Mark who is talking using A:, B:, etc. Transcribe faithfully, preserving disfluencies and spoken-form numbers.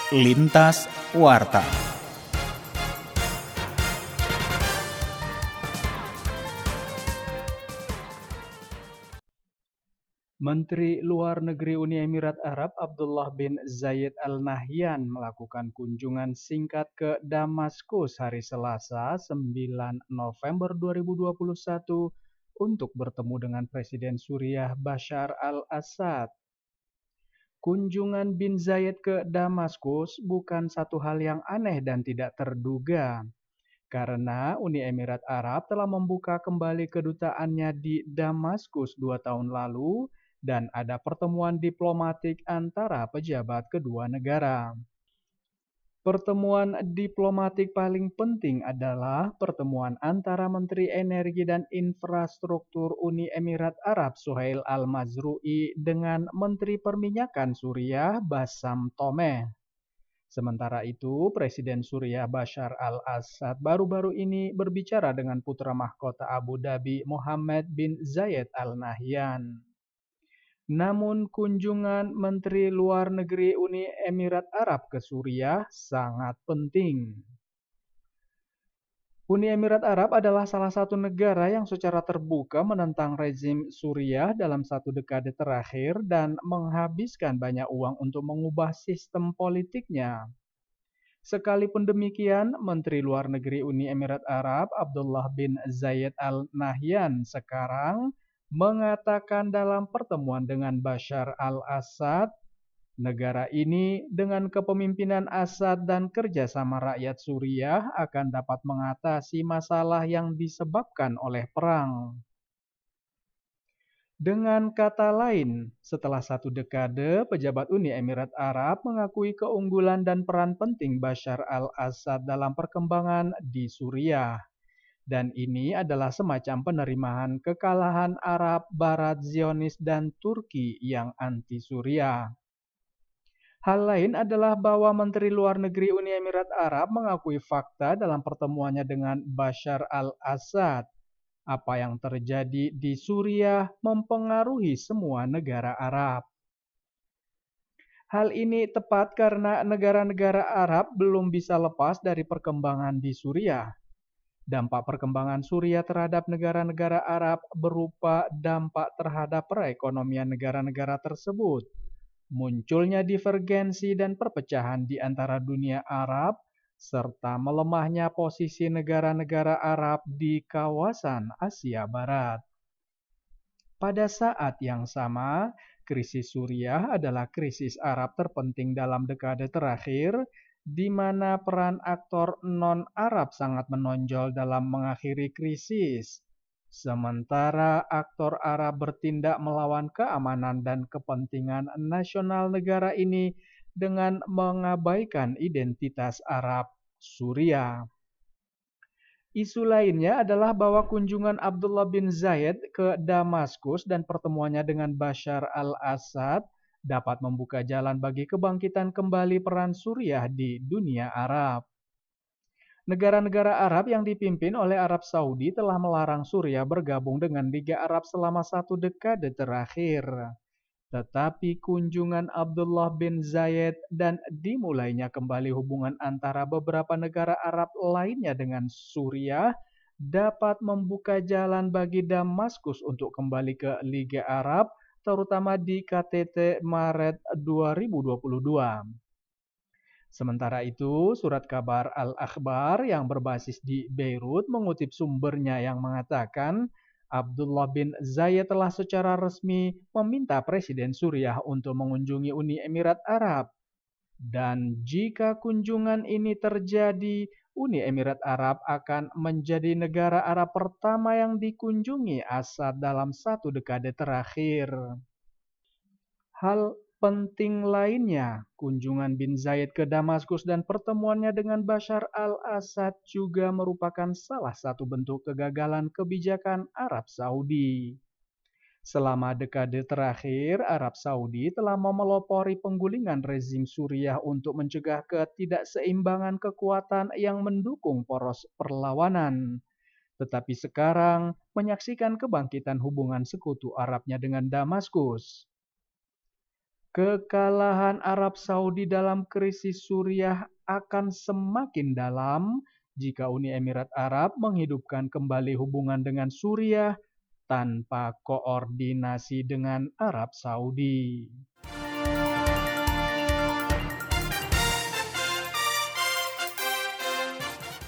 A: Lintas Warta.
B: Menteri Luar Negeri Uni Emirat Arab Abdullah bin Zayed Al Nahyan melakukan kunjungan singkat ke Damaskus hari Selasa sembilan November dua ribu dua puluh satu untuk bertemu dengan Presiden Suriah Bashar al-Assad. Kunjungan bin Zayed ke Damaskus bukan satu hal yang aneh dan tidak terduga, karena Uni Emirat Arab telah membuka kembali kedutaannya di Damaskus dua tahun lalu dan ada pertemuan diplomatik antara pejabat kedua negara. Pertemuan diplomatik paling penting adalah pertemuan antara Menteri Energi dan Infrastruktur Uni Emirat Arab Suhail Al-Mazrui dengan Menteri Perminyakan Suriah Bassam Tomeh. Sementara itu, Presiden Suriah Bashar al-Assad baru-baru ini berbicara dengan putra mahkota Abu Dhabi Mohammed bin Zayed Al Nahyan. Namun kunjungan Menteri Luar Negeri Uni Emirat Arab ke Suriah sangat penting. Uni Emirat Arab adalah salah satu negara yang secara terbuka menentang rezim Suriah dalam satu dekade terakhir dan menghabiskan banyak uang untuk mengubah sistem politiknya. Sekalipun demikian, Menteri Luar Negeri Uni Emirat Arab Abdullah bin Zayed Al Nahyan sekarang mengatakan dalam pertemuan dengan Bashar al-Assad, negara ini dengan kepemimpinan Assad dan kerjasama rakyat Suriah akan dapat mengatasi masalah yang disebabkan oleh perang. Dengan kata lain, setelah satu dekade, pejabat Uni Emirat Arab mengakui keunggulan dan peran penting Bashar al-Assad dalam perkembangan di Suriah. Dan ini adalah semacam penerimaan kekalahan Arab Barat Zionis dan Turki yang anti-Suriah. Hal lain adalah bahwa Menteri Luar Negeri Uni Emirat Arab mengakui fakta dalam pertemuannya dengan Bashar al-Assad. Apa yang terjadi di Suriah mempengaruhi semua negara Arab. Hal ini tepat karena negara-negara Arab belum bisa lepas dari perkembangan di Suriah. Dampak perkembangan Suriah terhadap negara-negara Arab berupa dampak terhadap perekonomian negara-negara tersebut. Munculnya divergensi dan perpecahan di antara dunia Arab, serta melemahnya posisi negara-negara Arab di kawasan Asia Barat. Pada saat yang sama, krisis Suriah adalah krisis Arab terpenting dalam dekade terakhir, di mana peran aktor non-Arab sangat menonjol dalam mengakhiri krisis. Sementara aktor Arab bertindak melawan keamanan dan kepentingan nasional negara ini dengan mengabaikan identitas Arab Suriah. Isu lainnya adalah bahwa kunjungan Abdullah bin Zayed ke Damaskus dan pertemuannya dengan Bashar al-Assad dapat membuka jalan bagi kebangkitan kembali peran Suriah di dunia Arab. Negara-negara Arab yang dipimpin oleh Arab Saudi telah melarang Suriah bergabung dengan Liga Arab selama satu dekade terakhir. Tetapi kunjungan Abdullah bin Zayed dan dimulainya kembali hubungan antara beberapa negara Arab lainnya dengan Suriah dapat membuka jalan bagi Damaskus untuk kembali ke Liga Arab, terutama di K T T Maret dua ribu dua puluh dua. Sementara itu, surat kabar Al-Akhbar yang berbasis di Beirut mengutip sumbernya yang mengatakan Abdullah bin Zayed telah secara resmi meminta Presiden Suriah untuk mengunjungi Uni Emirat Arab. Dan jika kunjungan ini terjadi, Uni Emirat Arab akan menjadi negara Arab pertama yang dikunjungi Assad dalam satu dekade terakhir. Hal penting lainnya, kunjungan bin Zayed ke Damaskus dan pertemuannya dengan Bashar al-Assad juga merupakan salah satu bentuk kegagalan kebijakan Arab Saudi. Selama dekade terakhir, Arab Saudi telah memelopori penggulingan rezim Suriah untuk mencegah ketidakseimbangan kekuatan yang mendukung poros perlawanan. Tetapi sekarang menyaksikan kebangkitan hubungan sekutu Arabnya dengan Damaskus. Kekalahan Arab Saudi dalam krisis Suriah akan semakin dalam jika Uni Emirat Arab menghidupkan kembali hubungan dengan Suriah tanpa koordinasi dengan Arab Saudi.